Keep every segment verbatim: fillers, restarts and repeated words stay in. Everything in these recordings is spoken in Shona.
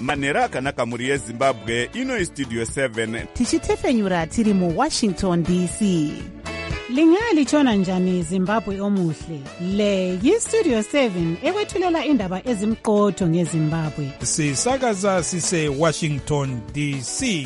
manhero akanaka mhuri yezimbabwe. Ino Studio seven tichitefenyura tiri mu Washington D C. Lingalitshona njani Zimbabwe omuhle? Le yi-Studio seven ekwethulela indaba ezimqotho ngeZimbabwe. Sisakaza sise Washington D C.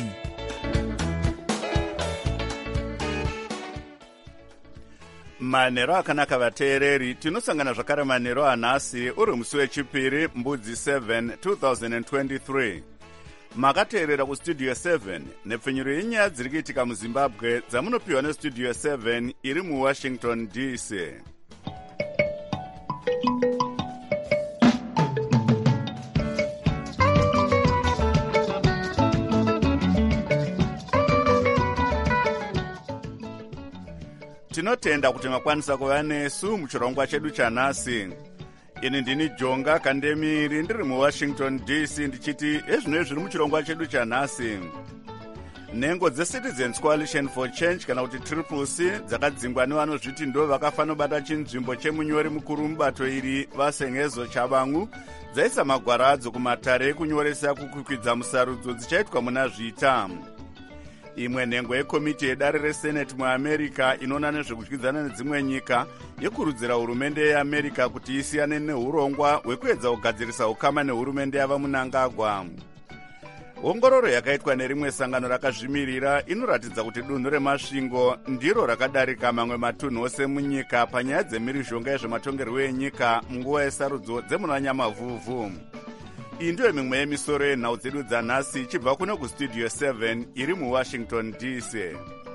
manhero akanaka vateereri, tinosangana zvakare manhero anhasi uri musi wechipiri mbudzi seven two thousand twenty-three. Makateerera kustudio seven nepfenyuro yenyaya dziri kuitika muzimbabwe dzamunopiwa nestudio seven iri muwashington D C. Tinotenda kuti makwanisa kuva nesu muchirongwa chedu chanhasi. Ini ndini Jonga Kandemiri ndiri muWashington D C ndichiti ezvino zviri muchirongwa chedu chanhasi. Nhengo dzeCitizens Coalition for Change kana kuti Triple C dzakadzingwa nevanozviti ndo vakafanobata chinzvimbo chemunyori mukuru mubato iri Vasengezo Chabangu dzaisa magwara adzo kumatare ekunyoresa kukwikwidzwa musarudzo dzichaitwa muna zvita. Imwe nhengo yekomiti yedare reSenate muAmerica inoona nezvekudyidzana nedzimwe nyika yekurudzira hurumende yeAmerica kuti isiyane neurongwa hwekuedza kugadzirisa ukama nehurumende yava Mnangagwa. Ongororo yakaitwa nerimwe sangano rakazvimirira inoratidza kuti dunhu remasvingo ndiro rakadarika mamwe matunhu ose munyika panyaya dzemhirizhonga yezvematongerwo enyika munguva yesarudzo dzemuna Nyamavhuvhu. Iyi ndiyo mimwe yemisoro yenhau dzedu dzanhasi ichibva kuno kustudio seven iri muWashington D C.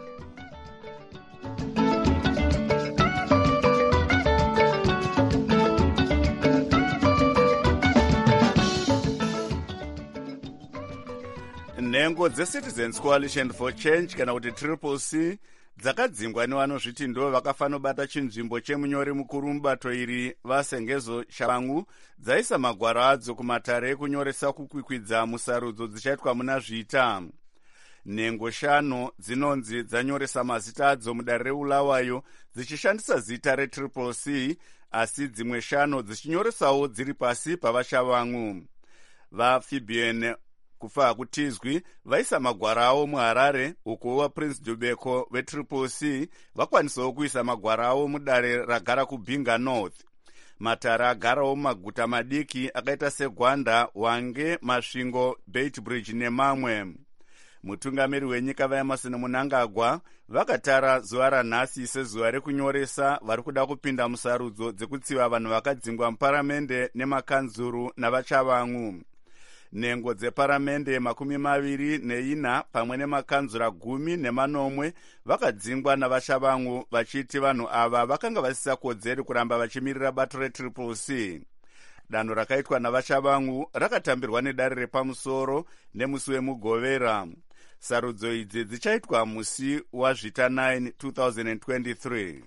Nhengo dzeCitizens Coalition for Change kana kuti Triple C dzakadzingwa nevanozviti ndo vakafanobata chinzvimbo chemunyori mukuru mubato iri Vasengezo Chabangu dzaisa magwara adzo kumatare ekunyoresa kukwikwidza musarudzo dzichaitwa muna zvita. Nhengo shanu dzinonzi dzanyoresa mazita adzo mudare reUlawayo dzichishandisa zita reTriple C, asi dzimwe shanu dzichinyoresawo dziri pasi pavaChabangu. VaFabian kufa hakutizwi vaisa magwara avo muHarare, uko vaPrince Dubeko veTriple C vakwanisawo kuisa magwara avo mudare ragara kuBinga North. Matara agarawo mumaguta madiki akaita seGwanda, Hwange, Masvingo, Beitbridge nemamwe. Mutungamiri wenyika vaEmmerson Mnangagwa vakatara zuva ranhasi sezuva rekunyoresa vari kuda kupinda musarudzo dzekutsiva vanhu vakadzingwa muparamende nemakanzuru navaChabangu. Nhengo dzeparamende makumi maviri neina pamwe nemakanzura gumi nemanomwe vakadzingwa navaChabangu vachiti vanhu ava vakanga vasisa kodzeri kuramba vachimirira bato reTriple C. Danho rakaitwa navaChabangu rakatambirwa nedare repamusoro nemusi wemugovera. Sarudzo idzi dzichaitwa musi wazvita nine two thousand twenty-three.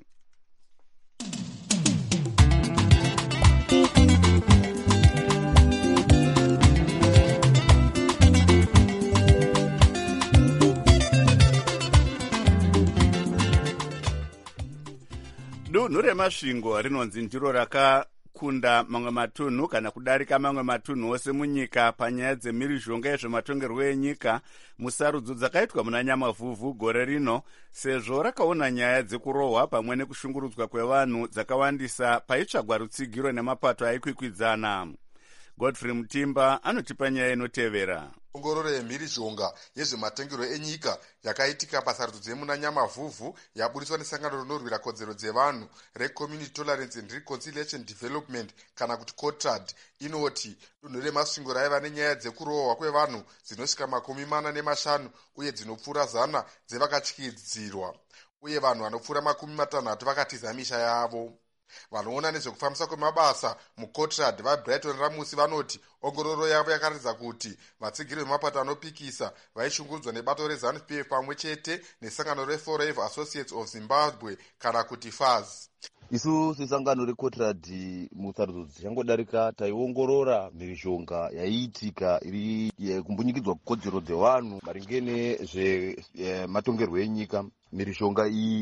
Dunhu remasvingo rinonzi ndiro rakakunda mamwe matunhu kana kudarika mamwe matunhu ose munyika panyaya dzemhirizhonga yezvematongerwo enyika musarudzo dzakaitwa muna Nyamavhuvhu gore rino, sezvo rakaona nyaya dzekurohwa pamwe nekushungurudzwa kwevanhu dzakawandisa paitsvagwa rutsigiro nemapato aikwikwidzana. Godfrey Mutimba anotipa nyaya inotevera. Ongororo yemhirizhonga yezvematongerwo enyika yakaitika pasarudzo dzemuna Nyamavhuvhu yaburiswa nesangano rinorwira kodzero dzevanhu reCommunity Tolerance and Reconciliation Development kana kuti COTRAD inoti dunhu remasvingo raiva nenyaya dzekurohwa kwevanhu dzinosvika makumi mana nemashanu uye dzinopfuura zana dzevakatyidzirwa, uye vanhu vanopfuura makumi matanhatu vakatiza misha yavo. Vanoona nezvekufambisa kwemabasa muCOTRAD vaBrighton Ramusi vanoti ongororo yavo yakaratidza kuti vatsigiri vemapato anopikisa vaishungurudzwa nebato reZANU-P F pamwe chete nesangano reForever Associates of Zimbabwe kana kuti F A Z. Isu sesangano reCOTRAD musarudzo dzichangodarika taiongorora mhirizhonga yaiitika iri kumbunyikidzwa kodzero dzevanhu maringe nezvematongerwo enyika. Mhirizhonga iyi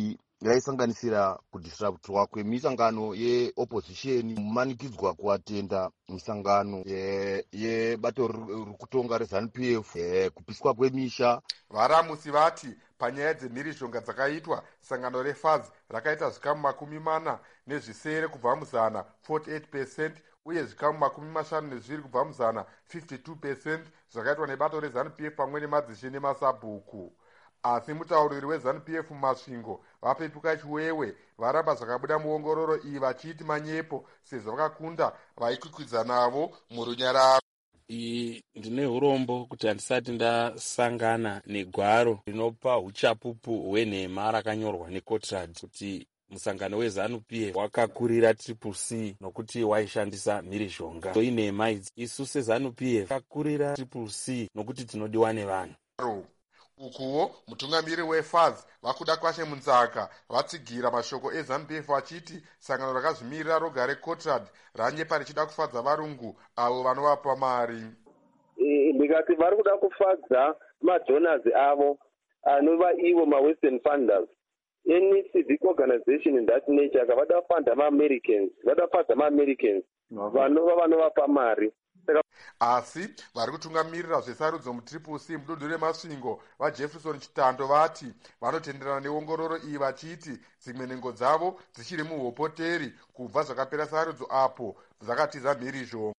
yaisanganisira kudisruptwa kwemisangano yeopposition, kumanikidzwa kuatenda misangano yebato riri kutonga reZANU P F, kupiswa kwemisha. Varamusi vati panyaya dzemhirizhonga dzakaitwa, sangano reFAZ rakaita zvikamu makumi mana nezvisere kubva muzana forty-eight percent uye zvikamu makumi mashanu nezviviri kubva muzana fifty-two percent zvakaitwa nebato reZANU P F pamwe nemadzishe nemasabhuku. Asi mutauriri weZANU P F mumasvingo vapepuka chiwewe varamba zvakabuda muongororo iyi vachiti manyepo sezvo vakakunda vaikwikwidza navo murunyararo. Iyi ndine urombo kuti handisati ndasangana negwaro rinopa uchapupu hwenhema rakanyorwa neCotrad kuti musangano weZANU P F wakakurira triple C nokuti waishandisa mhirizhonga. Inhema idzi isu seZANU P F takakurira triple C nokuti tinodiwa nevanhu. Ukuwo mutungamiri weFAZ vakuda kwashe munzaka vatsigira mashoko eZANU P F vachiti sangano rakazvimirira roga reCotrad ranyepa richida kufadza varungu avo vanovapa mari. Ndikati vari kuda kufadza madonors avo anova ivo mawestern funders. Any civic organization in that nature vada funda maAmericans, vada fadza maAmericans vanova vanovapa mari. Asi vari kutungamirira zvesarudzo mutriple C mudunhu remasvingo vaJefferson Chitando vati vanotenderana neongororo iyi vachiti dzimwe nhengo dzavo dzichiri muhopoteri kubva zvakapera sarudzo apo dzakatiza mhirizhonga.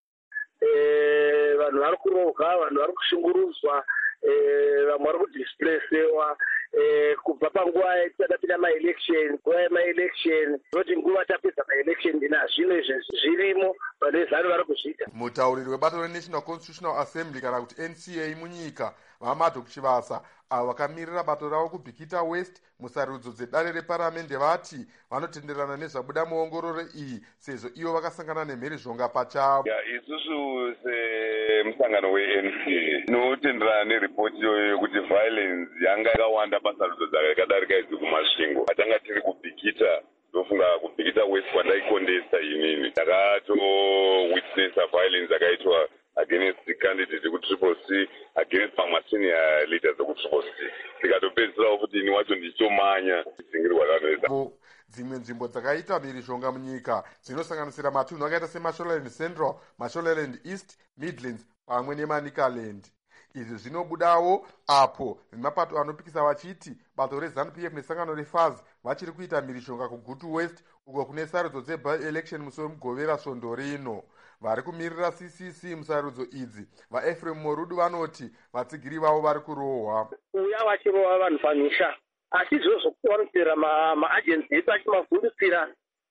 Vanhu vari kurohwa, vanhu vari kushungurudzwa, vamwe vari kudisplacewa kubva panguva yatakapinda maelection, nguva yemaelection, noti nguva tapedza maelection ndina zvino izvi zvirimo pane ZANU vari kuzviita. Mutauriri webato reNational Constitutional Assembly kana kuti N C A munyika vaMadok Chivasa avo vakamirira bato ravo kuBikita West musarudzo dzedare reparamende vati vanotenderana nezvabuda muongororo iyi sezvo ivo vakasangana nemhirizhonga pachavo. Isusu semusangano weN C A tinotenderana neripoti iyoyo yokuti violence yanga yakawanda pasarudzo dzakadarika idzi kumasvingo. Patanga tiri kuBikita ndofunga kuBikita West kwandaikondesa inini takatowitnessa violence yakaitwa against the candidate ku triple C, against my senior leaders ku triple C. Tikatopedzera kuti ini wacho ndichomanya dzingirwa ranoita. Dzimwe nzvimbo dzakaita mhirizhonga munyika dzinosanganisira matunhu akaita seMashonaland Central, Mashonaland East, Midlands pamwe neManicaland. Izvi zvinobudawo apo nemapato anopikisa vachiti bato reZANU P F nesangano reFAZ vachiri kuita mhirizhonga kuGutu West uko kune sarudzo dzebi-election musi wemugovera svondo rino. Vari kumirira C C C musarudzo idzi vaEphraim Morudu vanoti vatsigiri vavo vari kurohwa. Uya vachirohwa vanhu pamisha asi izvozvo kuwanira maagency edu achimavhundusira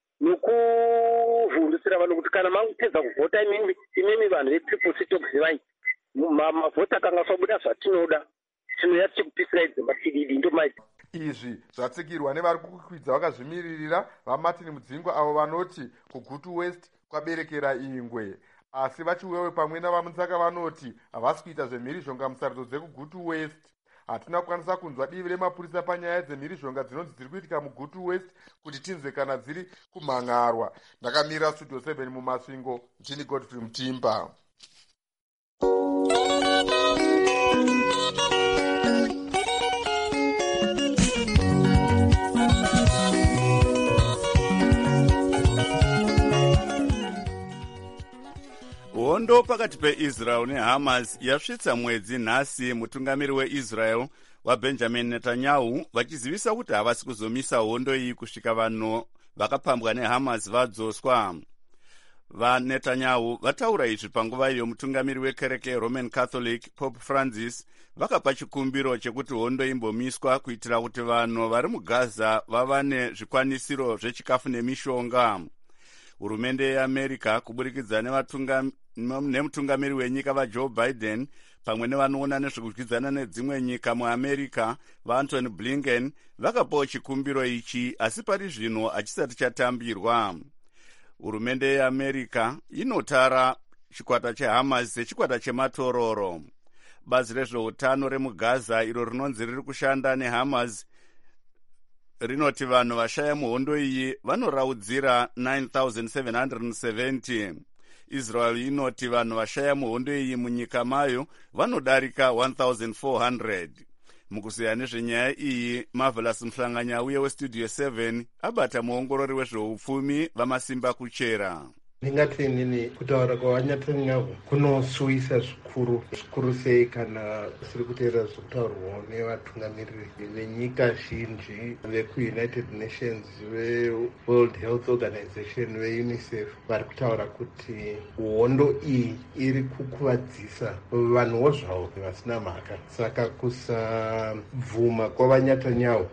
nokuvhundusira vanhu kuti kana makupedza kuvhota imimi imimi vanhu vetriple C tokuzivai mavhota akanga sabuda zvatinoda tinoya tichikupisira idzimba tididi ndomaidzi. Izvi zvatsigirwa nevari kukwidza vakazvimiririra vaMartin Mudzingwa avo vanoti kuGutu West kwaberekera ingwe. Asi vachiwewe pamwe navamunzaka vanoti havasi kuita zvemhirizhonga musarudzo dzekuGutu West. Hatina kukwanisa kunzwa divi remapurisa panyaya dzemhirizhonga dzinonzi dziri kuitika muGutu West kuti tinzwe kana dziri kumhangarwa. Ndakamira studio seven mumasvingo, ndini Godfrey Mutimba. Hondo pakati peIsrael neHamas yasvitsa mwedzi nhasi, mutungamiri weIsrael waBenjamin Netanyahu vachizivisa kuti havasi kuzomisa hondo iyi kusvika vanhu vakapambwa neHamas vadzoswa. VaNetanyahu vataura izvi panguva iyo mutungamiri wekereke yeRoman Catholic Pope Francis vakapa chikumbiro chekuti hondo imbomiswa kuitira kuti vanhu vari muGaza vava nezvikwanisiro zvechikafu nemishonga. Hurumende yeAmerica kuburikidza nemutungamiri wenyika vaJoe Biden pamwe nevanoona nezvekudyidzana nedzimwe nyika muAmerica vaAntony Blinken vakapawo chikumbiro ichi, asi pari zvino hachisati chatambirwa. Hurumende yeAmerica inotara chikwata cheHamas sechikwata chematororo. Bazi rezveutano remuGaza iro rinonzi riri kushanda neHamas rinoti vanhu vashaya muhondo iyi vanoraudzira nine thousand seven hundred seventy. Israel inoti vanhu vashaya muhondo iyi munyika mayo vanodarika one thousand four hundred. mukuseya nezvenyaya iyi Marvelous Mhlanganyauye westudio seven abata muongorori wezveupfumi vamasimba kuchera. Ndingati inini kutaura kwavanyatanyavu kunosuvisa zvikuru zvikuru sei kana kusiri kuteera zvekutaurwawo nevatungamiriri venyika zhinji vekuunited nations, veworld health organization, veunicef vari kutaura kuti hondo iyi iri kukuvadzisa vanhuwo zvavo vasina mhaka. Saka kusabvuma kwavanyatanyavu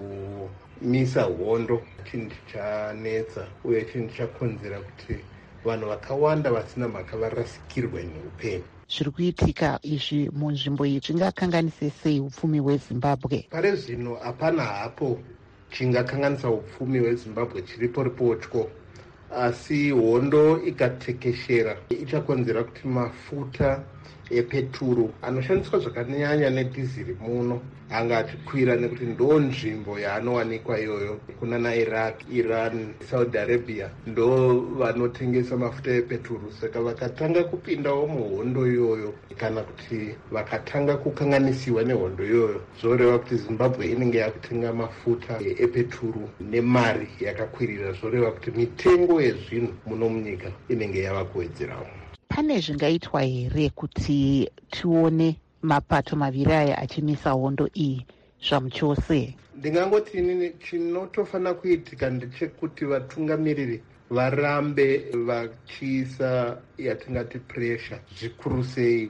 kumisa hondo chinhu chanetsa uye chinhu chakonzera kuti vanhu vakawanda vasina mhaka varasikirwe neupenyu. Zviri kuitika izvi munzvimbo iyi zvingakanganise sei upfumi hwezimbabwe? Pari zvino hapana hapo chingakanganisa upfumi hwezimbabwe chiripo ripotyo, asi hondo ikatekeshera ichakonzera kuti mafuta epeturu anoshandiswa zvakanyanya nedhiziri muno anga achikwira, nekuti ndo nzvimbo yaanowanikwa iyoyo kuna nairaq, iran, saudi arabia ndo vanotengesa mafuta epeturu. Saka vakatanga kupindawo muhondo iyoyo kana kuti vakatanga kukanganisiwa nehondo iyoyo, zvoreva kuti zimbabwe inenge yakutenga mafuta epeturu nemari yakakwirira, zvoreva kuti mitengo yezvinhu muno munyika inenge yava kuwedzerawo. Pane zvingaitwa here kuti tione mapato maviri aya achimisa hondo iyi zvamuchose? Ndingangoti inini chinotofanira kuitika ndechekuti vatungamiriri varambe vachiisa yatingati pressure zvikuru sei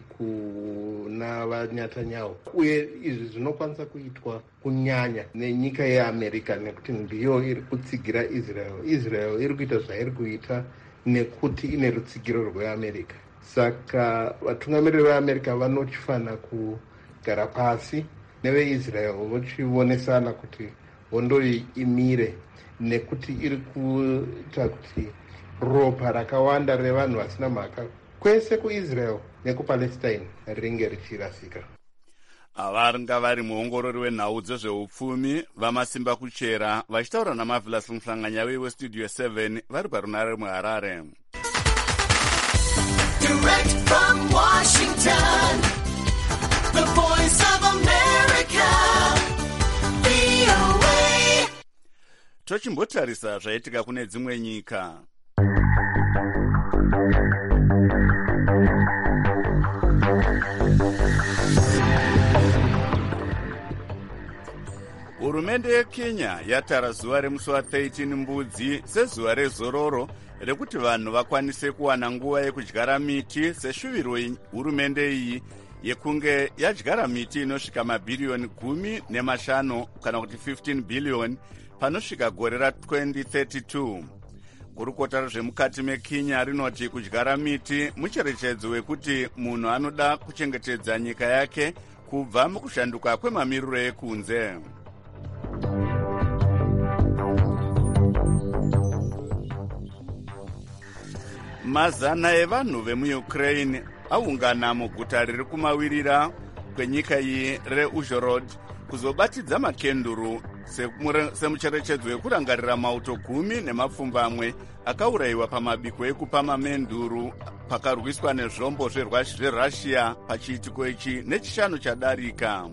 kuna vanyatanyawo, uye izvi zvinokwanisa kuitwa kunyanya nenyika yeamerica nekuti ndiyo iri kutsigira Israel. Israel iri kuita zvairi kuita nekuti ine rutsigiro rweamerica. Saka vatungamiriri veamerica vanochifanira kugara pasi neveisrael vochionesana kuti hondo iyi imire, nekuti iri kuita kuti ropa rakawanda revanhu vasina mhaka kwese kuisrael nekupalestine ringe richirasika. Avanga vari muongorori wenhau dzezveupfumi vamasimba kuchera vachitaura naMarvelous Mhlanganyauye westudio seven vari parunare muHarare. Direct from Washington, the voice of America, V O A. Tochimbotarisa zvaitika kune dzimwe nyika. Hurumende yeKenya yatara zuva remusi wa13 mbudzi sezuva rezororo rekuti vanhu vakwanise kuwana nguva yekudyara miti seshuviro hurumende iyi yekunge yadyara miti inosvika mabhiriyoni gumi nemashanu kana kuti fifteen billion panosvika gore ra twenty thirty-two. Gurukota rezvemukati meKenya rinoti kudyara miti mucherechedzo wekuti munhu anoda kuchengetedza nyika yake kubva mukushanduka kwemamiriro ekunze. Mazana evanhu vemuUkraine aungana muguta riri kumawirira kwenyika iyi reUzhhorod kuzobatidza makenduru semucherechedzo wekurangarira mauto gumi nemapfumbamwe akaurayiwa pamabiko ekupama menduru pakarwiswa nezvombo zverussia pachiitiko ichi nechishanu chadarika.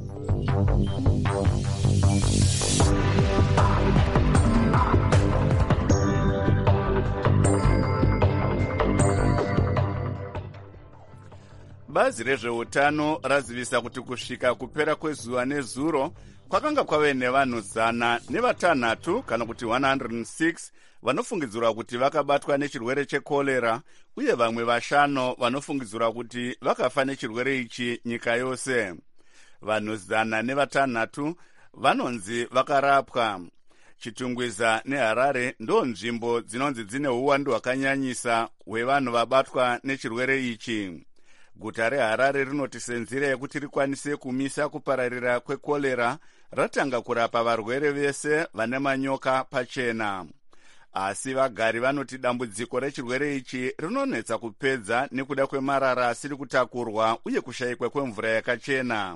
Bazi rezveutano razivisa kuti kusvika kupera kwezuva nezuro kwakanga kwave nevanhu zana nevatanhatu kana kuti one hundred six vanofungidzirwa kuti vakabatwa nechirwere chekorera uye vamwe vashanu vanofungidzirwa kuti vakafa nechirwere ichi nyika yose. Vanhu zana nevatanhatu vanonzi vakarapwa. Chitungwiza neHarare ndo nzvimbo dzinonzi dzine uwandu hwakanyanyisa hwevanhu vabatwa nechirwere ichi. Guta reHarare rinoti senzira yekuti rikwanise kumisa kupararira kwekorera ratanga kurapa varwere vese vane manyoka pachena. Asi vagari vanoti dambudziko rechirwere ichi rinonetsa kupedza nekuda kwemarara asiri kutakurwa uye kushayikwa kwemvura yakachena.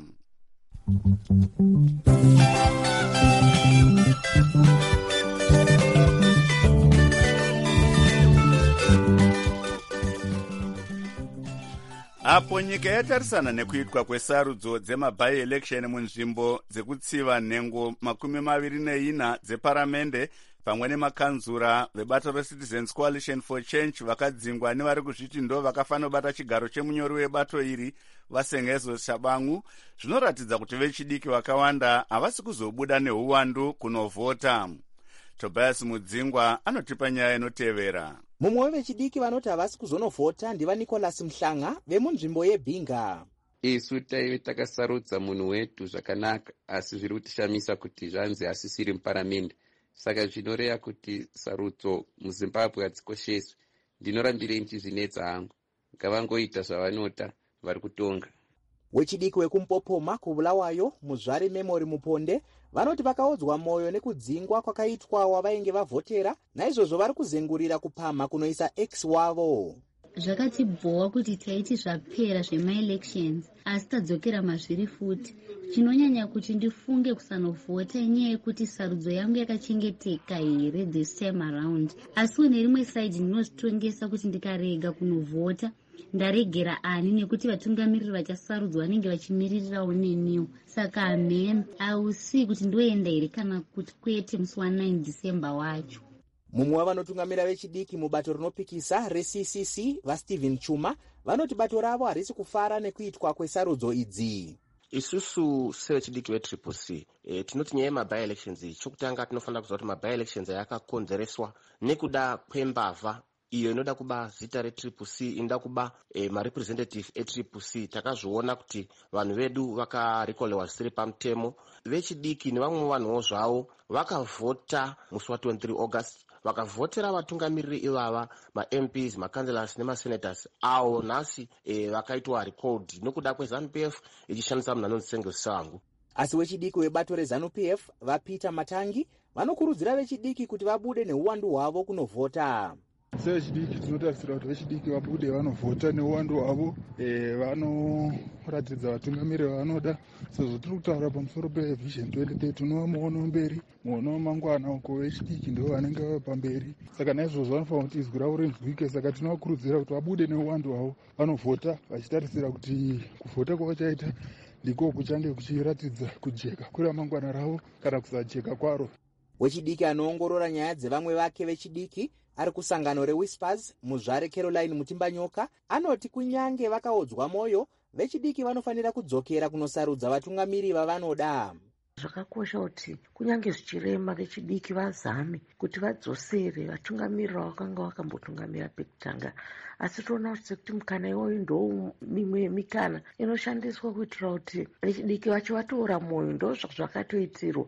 apo nyika yatarisana nekuitwa kwesarudzo dzemabi-election munzvimbo dzekutsiva nhengo makumi maviri neina dzeparamende pamwe nemakanzura vebato reCitizens Coalition for Change vakadzingwa nevari kuzviti ndo vakafanobata chigaro chemunyori webato iri vasengezo Shabangu, zvinoratidza kuti vechidiki vakawanda havasi kuzobuda neuwandu kunovhota. Tobias Mudzingwa anotipa nyaya inotevera. Mumwe wevechidiki vanoti havasi kuzonovhota ndiva Nicholas Mhlanga vemunzvimbo yeBhinga. Isu taive takasarudza munhu wetu zvakanaka, asi zviri kutishamisa kuti zvanzi hasisiri muparamende. Saka zvinoreva kuti sarudzo muZimbabwe hadzikosheswi. Ndinorambirei ndichizvinetsa hangu. Ngavangoita zvavanota vari kutonga. Wechidiki wekuMupopoma kuBulawayo, Muzvari Memory Muponde, vanoti vakaodzwa moyo nekudzingwa kwakaitwa wavainge vavhotera, naizvozvo vari kuzengurira kupamha kunoisa ex wavo. Zvakatibvowa kuti taiti zvapera zvema-elections asi tadzokera mazviri futi. Chinonyanya kuti ndifunge kusanovhota inyaya yekuti sarudzo yangu yakachengeteka here this time around. Asi kune rimwe side ndinozvitongesa kuti ndikarega kunovhota ndaregera ani nekuti vatungamiriri vachasarudzwa vanenge vachimiririrawo neniwo. Saka amen, hausi kuti ndoenda here kana kuti kwete musi wa9 December wacho. Mumwe wavanotungamira vechidiki mubato rinopikisa reC C C vaStephen Chuma vanoti bato ravo harisi kufara nekuitwa kwesarudzo idzi. Isusu sevechidiki vetriple C e, tinoti nyaya yemabi-elections chokutanga tinofanira kuziva kuti mabi-elections yakakonzereswa nekuda kwembavha iyo inoda kuba zita retriple C inoda kuba e, marepresentative etriple C. Takazviona kuti vanhu vedu vakarekolewa zvisiri pamutemo. Vechidiki nevamwe vanhuwo zvavo vakavhota musi wa23 August vakavhotera vatungamiriri ivava ma-M Ps, ma-councillors nema-senators avo nhasi e, vakaitwa recalled nokuda kweZANU-P F ichishandisa munhu anonzi Sengezo Shabangu. Asi wechidiki webato reZANU-P F vaPeter Matangi vanokurudzira vechidiki kuti vabude neuwandu hwavo kunovhota. Sevechidiki tinotarisira kuti vechidiki vabude vanovhota neuwandu hwavo, e, vanoratidza vatungamiriri vanoda. Sezvo tiri kutaura pamusoro pevision twenty thirty unova muono mberi, muono wamangwana uko vechidiki ndo vanenge vava pamberi. Saka naizvozvo vanofanira kuti izwi ravo rinzwike. Saka tinovakurudzira kuti vabude neuwandu hwavo vanovhota, vachitarisira kuti kuvhota kwavachaita ndiko kuchange kuchiratidza kujeka kuramangwana ravo kana kusajeka kwaro. Wechidiki anoongorora nyaya dzevamwe vake vechidiki ari kusangano reWhispers Muzvare Caroline Mutimbanyoka anoti kunyange vakaodzwa moyo vechidiki vanofanira kudzokera kunosarudza vatungamiri vavanoda. Zvakakosha kuti kunyange zvichirema vechidiki vazame kuti vadzosere vatungamirira vakanga vakambotungamira pekutanga. Asi toona kuti mukana iwoyo ndo mimwe mikana inoshandiswa kuitira kuti vechidiki vacho vatora moyo, ndo zvakatoitirwa.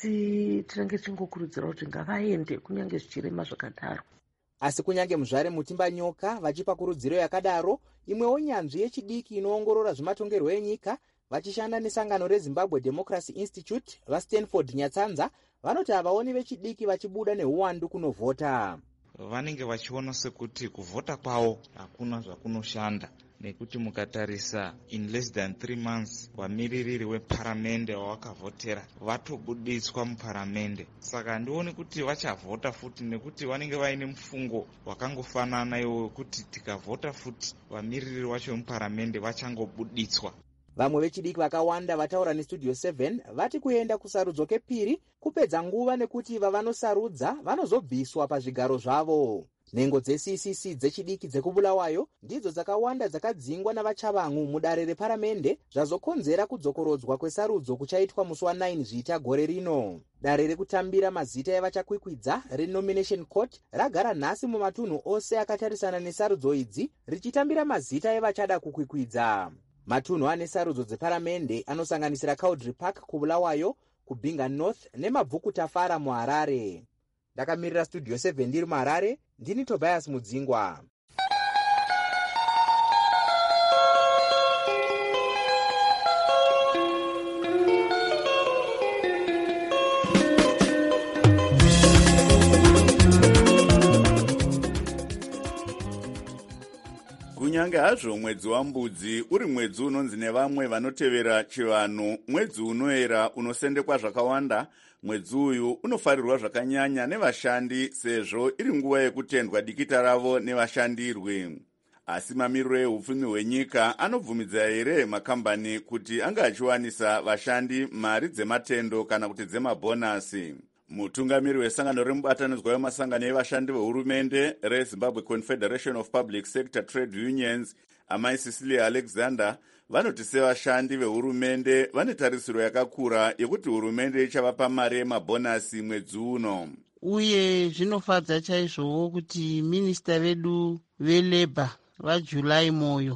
Asi tinenge tingokurudzira kuti ngavaende kunyange zvichirema zvakadaro. Asi kunyange Muzvare Mutimbanyoka vachipa kurudziro yakadaro, imwewo nyanzvi yechidiki inoongorora zvematongerwo enyika vachishanda nesangano reZimbabwe Democracy Institute vaStanford Nyatsanza vanoti havaoni vechidiki vachibuda neuwandu kunovhota. Vanenge vachiona sekuti kuvhota kwavo hakuna zvakunoshanda, nekuti mukatarisa in less than three months vamiririri weparamende wavakavhotera vatobuditswa muparamende. Saka handioni kuti vachavhota futi, nekuti vanenge vaine mufungo wakangofanana iwo kuti tikavhota futi vamiririri vacho vemuparamende vachangobuditswa. Vamwe vechidiki vakawanda vataura neStudio seven vati kuenda kusarudzo kepiri kupedza nguva nekuti vavanosarudza vanozobviswa pazvigaro zvavo. Nhengo dzeC C C dzechidiki dzekuBulawayo ndidzo dzakawanda dzakadzingwa navaChabangu mudare reparamende zvazokonzera kudzokorodzwa kwesarudzo kuchaitwa musi wa9 Zvita gore rino. Dare rekutambira mazita evachakwikwidza reNomination Court ragara nhasi mumatunhu ose akatarisana nesarudzo idzi richitambira mazita evachada kukwikwidza. Matunhu ane sarudzo dzeparamende anosanganisira Cowdrey Park kuBulawayo, kuBhinga North nemabvuku Tafara muHarare. Ndakamirira Studio seven ndiri muHarare, ndini Tobias Mudzingwa. Kunyange hazvo mwedzi wambudzi uri mwedzi unonzi nevamwe vanotevera chivanhu mwedzi unoera unosendekwa zvakawanda, mwedzi uyu unofarirwa zvakanyanya nevashandi sezvo iri nguva yekutendwa dikita ravo nevashandirwi. asi mamiriro eupfumi hwenyika anobvumidza here makambani kuti anga achiwanisa vashandi mari dzematendo kana kuti dzemabhonasi? Mutungamiri wesangano remubatanidzwa wemasangano evashandi vehurumende reZimbabwe Confederation of Public Sector Trade Unions, amai Cecilia Alexander, vanoti sevashandi vehurumende vane tarisiro yakakura yekuti hurumende ichavapa mari yemabhonasi mwedzi uno. Uye zvinofadza chaizvowo kuti minista vedu velabor vaJulai Moyo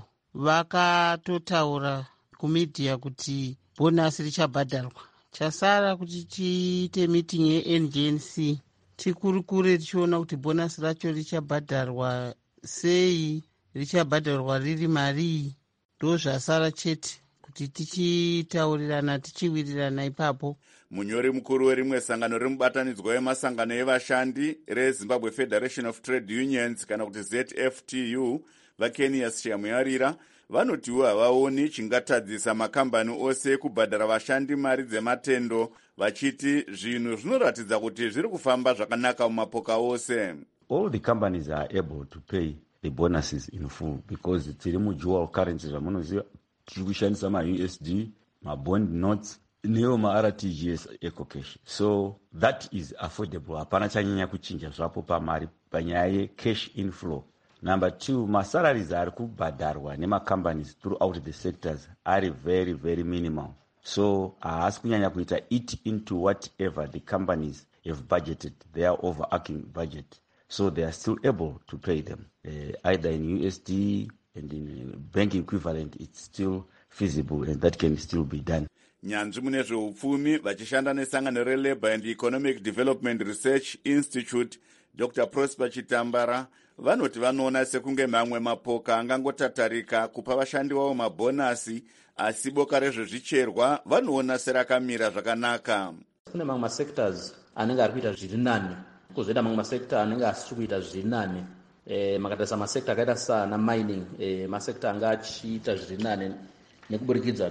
vakatotaura kumidhiya kuti bhonasi richabhadharwa. Chasara kuti tiite meeting ye-N G N C tikurukure tichiona kuti bhonasi racho richabhadharwa sei, richabhadharwa riri marii. Ndo zvasara chete kuti tichitaurirana tichiwirirana ipapo. Munyori mukuru werimwe sangano remubatanidzwa wemasangano evashandi reZimbabwe Federation of Trade Unions kana kuti Z F T U, vaKenias Shamuyarira, vanotiwo havaoni chingatadzisa makambani ose kubhadhara vashandi mari dzematendo, vachiti zvinhu zvinoratidza kuti zviri kufamba zvakanaka mumapoka ose. All the companies are able to pay the bonuses in full because tiri mudual currency zvamunoziva, tiri kushandisa ma-U S D, ma-bond notes, neo ma-R T G S eco-cash. So that is affordable. Hapana chanyanya kuchinja zvapo pamari panyaya ye-cash inflow. Number two, ma salaries are kubhadharwa nema companies throughout the sectors are very very minimal. So haasi kunyanya kuita it into whatever the companies have budgeted, their overarching budget. So they are still able to pay them uh, either in U S D and in banking equivalent. It's still feasible and that can still be done. Nyanzvi mune zveupfumi vachishanda nesangano reLabour and Economic Development Research Institute, Doctor Prosper Chitambara, vanoti vanoona sekunge mamwe mapoka angangotatarika kupa vashandi wavo mabhonasi, asi boka rezvezvicherwa vanoona serakamira zvakanaka. Kune mamwe masectors anenge ari kuita zviri nani, kozoita mamwe masector anenge asiri kuita zviri nani. E, makatarisa masector akaita sana mining, e, masector anga achiita zviri nani nekuburikidza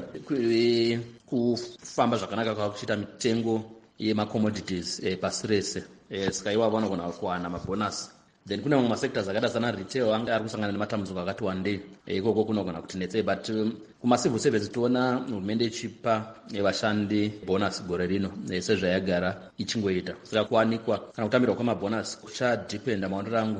e, kufamba zvakanaka kwakuchiita mitengo yemacommodities e, pasi rese. E, saka iwavo vanogona kuwana mabhonasi. Then kuna mamwe masectors akaita sana retail anga ari kusangana nematambudziko akati wandei, ikoko kunogona kuti netsei, but um, kuma-civil service tiona hurumende ichipa vashandi bonus gore rino sezvayagara ichingoita. Saka kuwanikwa kana kutambirwa kwamabhonasi kuchadhipenda maonero angu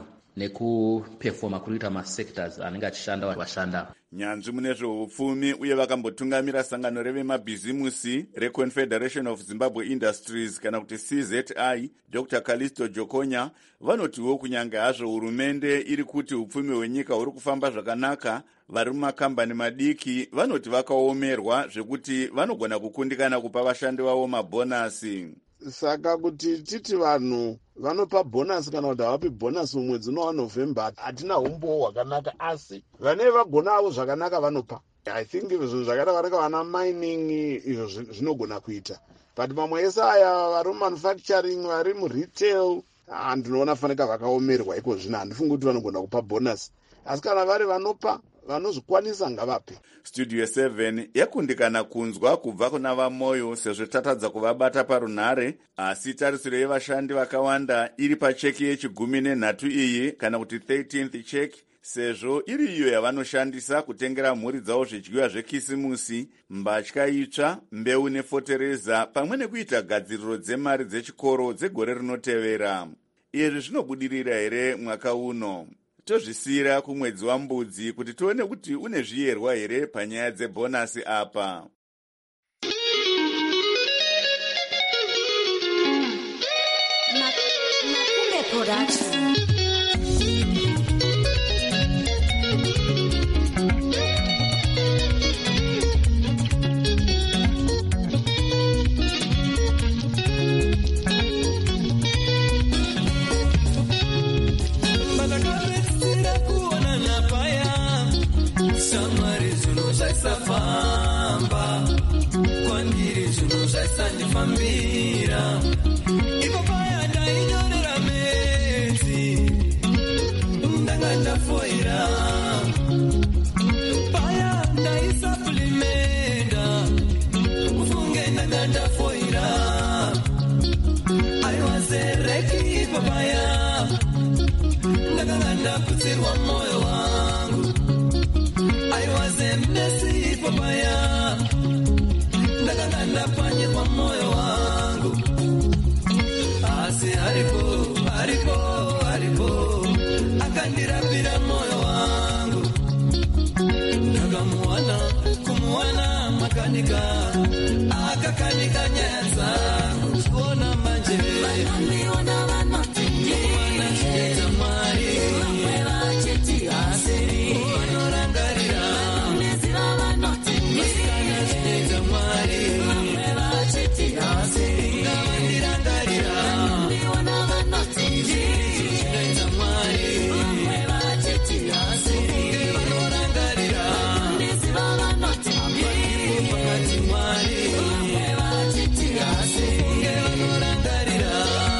nekupefoma kurikuita masectors anenge achishanda vashanda. Nyanzvi mune zveupfumi uye vakambotungamira sangano revemabhizimusi reConfederation of Zimbabwe Industries kana kuti C Z I, Doctor Kalisto Jokonya, vanotiwo kunyange hazvo hurumende iri kuti upfumi hwenyika huri kufamba zvakanaka, vari mumakambani madiki vanoti vakaomerwa zvekuti vanogona kukundikana kupa vashandi vavo mabhonasi. Saka kuti titi vanhu vanopa bhonasi kana kuti havapi bhonasi mumwedzi uno waNovember, hatina umbowo hwakanaka, asi vane vagonawo zvakanaka vanopa. I think izvo zvakadakarika vana mining izvo zvinogona kuita, but mamwe ese aya vari mumanufacturing, vari muretail, handinoona fanika vakaomerwa iko zvino. Handifungi kuti vanogona kupa bhonasi, asi kana vari vanopa vanozvikwanisa ngavape. Studio seven yakundikana kunzwa kubva kuna vaMoyo sezvo tatadza kuvabata parunhare, asi tarisiro yevashandi vakawanda iri pacheki yechigumi nenhatu iyi kana kuti thirteenth check, sezvo iri iyo yavanoshandisa kutengera mhuri dzavo zvidyiwa zvekisimusi, mbatya itsva, mbeu nefotereza, pamwe nekuita gadziriro dzemari dzechikoro dzegore rinotevera. Izvi zvinobudirira here mwaka uno? Tozvisira kumwedzi waMbudzi kuti tione kuti une zviyerwa here panyaya dzebhonasi apa. Makume Production. Safamba kwandiri zvinhu zvaisandifambira, ipo paya ndainyorera mezi ndanga ndafoira, paya ndaisaplimenda ufunge ndanga ndafoira, aiwazereki ipo paya ndakanga ndaputsirwa moyo wangu. nesipo paya ndakaganda panye kwa moyo wangu asi haripo haripo haripo akandirapira moyo wangu ndakamuwana kumuwana makanika akakanika nyaya zangu kuona manje vanondiona vanotingiwana zvita mwari vamwe vachiti asiri vanorangarira vanoneziva vanotingiana zvita mwari vamwe vachiti asiri ngavandirangarira vanondiona vanotingiana zvita mwari vamwe vachiti asiri vanorangarira vanoneziva vanotingiana pakati mwari vamwe vachiti asiri vanorangarira.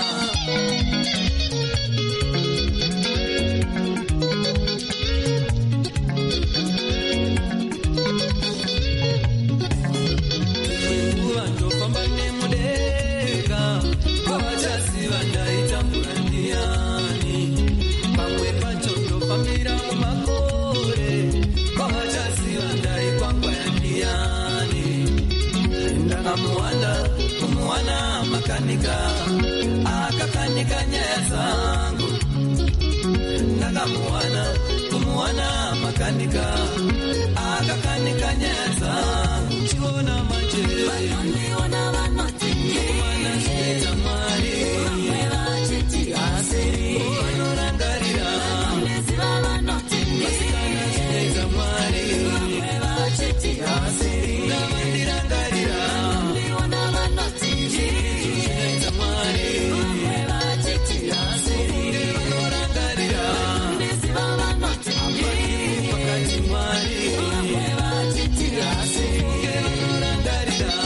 Ndofamba nemudenga kwavachaziva ndaitambura ndiani pamwe pacho ndofambira mumakore kwavachaziva ndaikwangwaya ndiani ndakamuwana kumuwana makanika akakanika nyaya zangu ndakamuwana kumuwana makanika akakanika nyaya zangu chiona manje vanondiona vanotingiwana zvita mwari vamwe vachiti asiri vanorangarira vanoneziva vanotingiwana zvita mwari vamwe vachiti asiri ngavandirangarira vanondiona vanotingiwana zvita mwari vamwe vachiti asiri vanorangarira vanoneziva vanotingiwana pakati mwari vamwe vachiti asiri vanorangarira.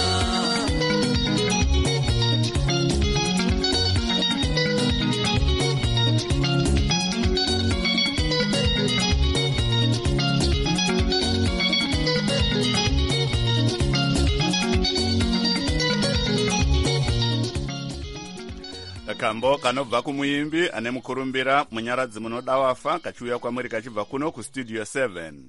kambo kanobva kumuimbi ane mukurumbira munyaradzi munoda wafa kachiuya kwamuri kachibva kuno kustudio seven.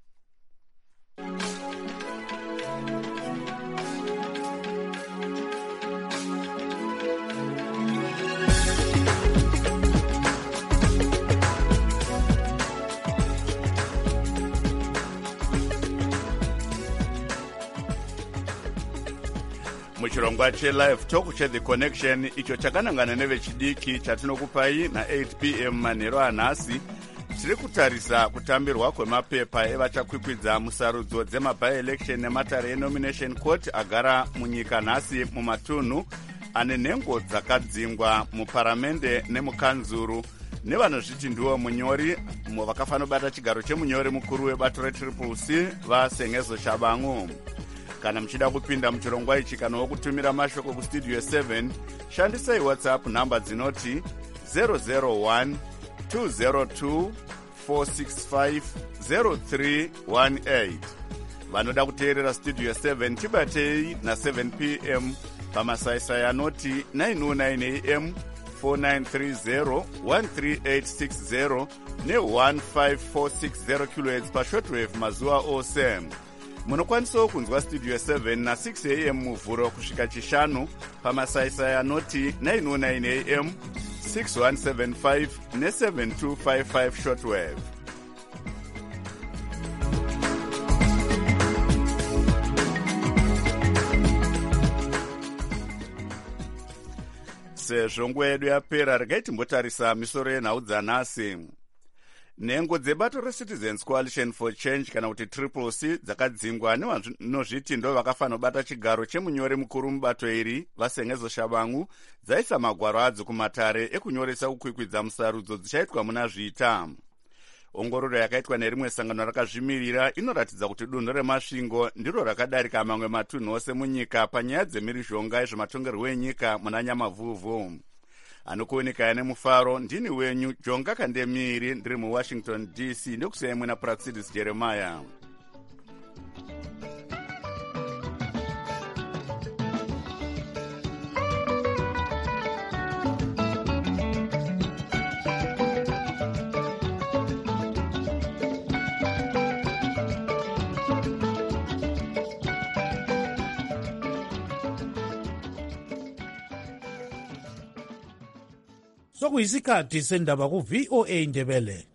muchirongwa chelive talk cheThe Connection icho chakanangana nevechidiki chatinokupai na eight p m manhero anhasi tiri kutarisa kutambirwa kwemapepa evachakwikwidza musarudzo dzemabi-election nematare enomination court agara munyika nhasi mumatunhu ane nhengo dzakadzingwa muparamende nemukanzuru nevanozviti ndiwo munyori vakafanobata chigaro chemunyori mukuru webato retriple c vasengezo shabangu. Kana muchida kupinda muchirongwa ichi kana wokutumira mashoko kustudio seven shandisai whatsapp namba dzinoti zero zero one two zero two four six five zero three one eight. Vanoda kuteerera studio seven tibatei na seven p m pamasaisai anoti nine oh nine a m four nine three zero one three eight six zero ne one five four six zero kilohertz pashortwave mazuva ose. Munokwanisawo kunzwa studio seven na six a m muvhuro kusvika chishanu pamasaisai anoti nine oh nine a m six one seven five ne seven two five five shortwave. Sezvo nguva yedu yapera regai timbotarisa misoro yenhau dzanhasi. Nhengo dzebato reCitizens Coalition for Change kana kuti Triple C dzakadzingwa nevanozviti ndo vakafanobata chigaro chemunyori mukuru mubato iri vasengezo shabangu dzaisa magwaro adzo kumatare ekunyoresa kukwikwidza musarudzo dzichaitwa muna zvita. Ongororo yakaitwa nerimwe sangano rakazvimirira inoratidza kuti dunhu remasvingo ndiro rakadarika mamwe matunhu ose munyika panyaya dzemhirizhonga yezvematongerwo enyika muna Nyamavhuvhu. Anokuoneka nemufaro ndini wenyu Jonga Kandemiri ndiri muWashington D C ndokusiyai muna Praxidis Jeremiah. sokuyisikhathi sendaba ku-V O A Ndebele.